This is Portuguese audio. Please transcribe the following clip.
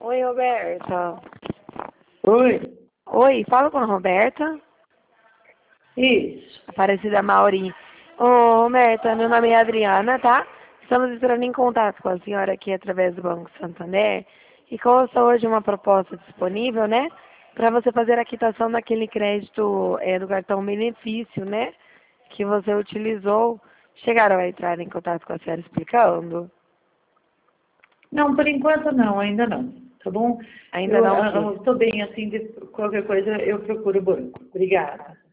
Oi, Roberta. Oi, Oi, fala com a Roberta. isso. Aparecida Mauri. Ô, Roberta, meu nome é Adriana, tá? Estamos entrando em contato com a senhora aqui através do Banco Santander e consta hoje uma proposta disponível, né? Para você fazer a quitação daquele crédito do cartão benefício, né? Que você utilizou. Chegaram a entrar em contato com a senhora explicando? Não, por enquanto não, ainda não. Tá bom? Ainda Eu não quis. estou bem assim, de qualquer coisa eu procuro o banco. Obrigada.